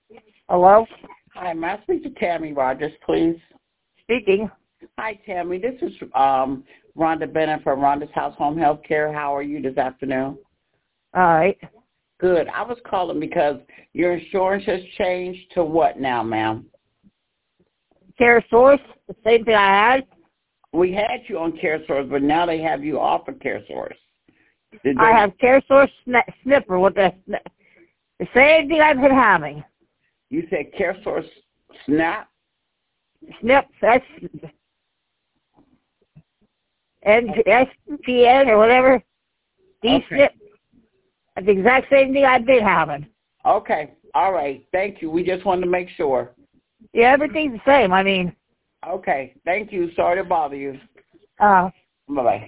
Hello? Hi, may I speak to Tammy Rogers, please? Speaking. Hi, Tammy. This is Rhonda Bennett from Rhonda's House Home Health Care. How are you this afternoon? All right. Good. I was calling because your insurance has changed to what now, ma'am? Care Source, the same thing I had. We had you on Care Source, but now they have you off of Care Source. I have Care Source Snipper with the same thing I've been having. You said Care Source Snap? Snip, that's SPN or whatever. D-Snip. That's the exact same thing I've been having. Okay. All right. Thank you. We just wanted to make sure. Yeah, everything's the same. I mean. Okay. Thank you. Sorry to bother you. Bye-bye.